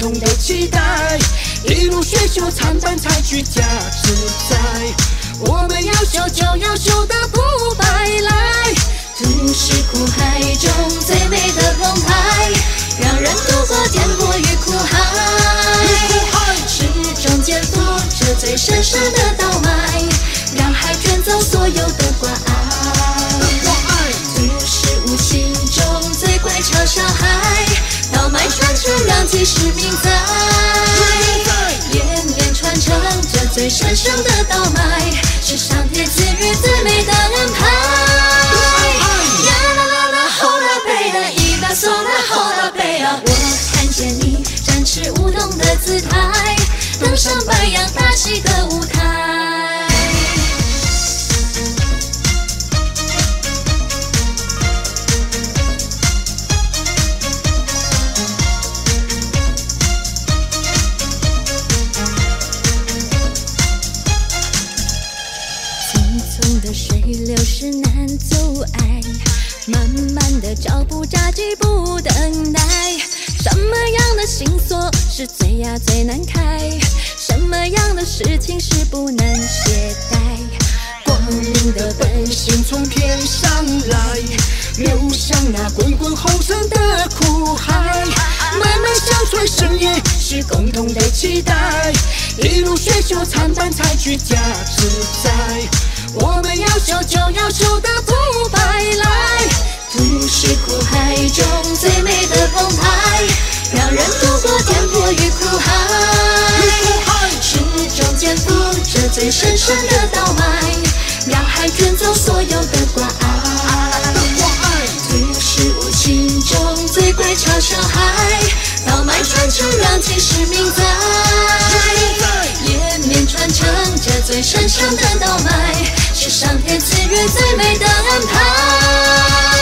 同的期待，一路学修参半才具价自在。我们要修就要修得不白来，这是苦海中最美的澎湃，让人度过颠簸与苦海，始终肩负着最神圣的稻麦，让海卷走所有的挂碍。祖师无心中最乖巧小孩，稻麦传承让几世名在，连绵传承着最神圣的稻麦，是上天赐予最美的安排。呀啦啦啦，吼啦贝啦，一拉嗦啦，吼啦贝啦，我看见你展翅舞动的姿态，登上白羊大戏的舞台。水流是难阻碍，慢慢的脚步扎基不等待。什么样的心锁是最难开？什么样的事情是不能懈怠？光明的本性从天上来，流向那滚滚红尘的苦海。慢慢相随深夜是共同的期待，一路学修参半才具价自在。我们要修就要修得不白来，这是苦海中最美的澎湃，让人度过颠簸与苦海，始终肩负着最神圣的稻麦，让海卷走所有的挂碍。祖师无心中最乖巧小孩，稻麦传承让几世名在，连绵传承着最神圣的稻麦，是上天赐予最美的安排。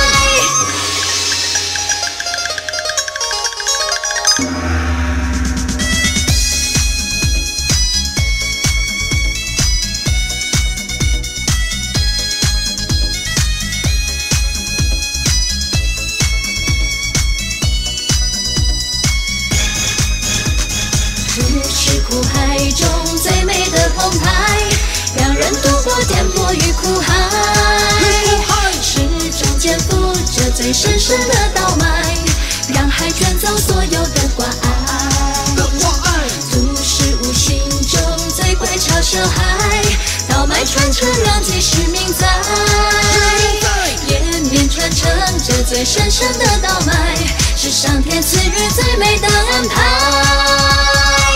这是苦海中最美的澎湃，让人度过颠簸与苦海，始终肩负着最神圣的稻麦，让海卷走所有的挂碍。祖师无心中最乖巧小孩，稻麦传承让几世名在，连绵传承着最神圣的稻麦，是上天赐予最美的安排。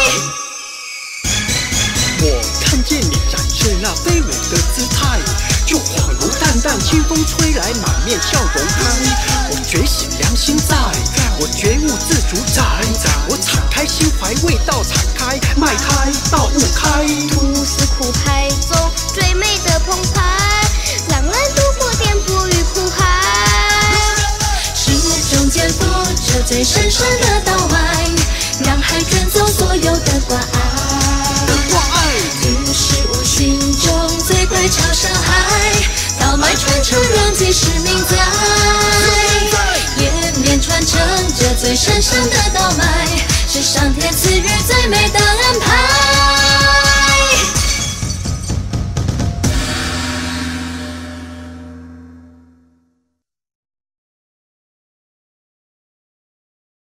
我看见你展示那飞舞的姿态，就恍如淡淡清风吹来，满面笑容开。我觉醒良心在，我觉悟自主宰，我敞开心怀，味道敞开，迈开道悟开。 吐司苦海中最美的澎湃，让人度过颠簸与苦海， 始终肩负着最神圣的稻麦，让海卷走所有的挂碍。祖师无心中最乖巧小孩，稻麦传承让几世名在，连绵传承着最神圣的稻麦，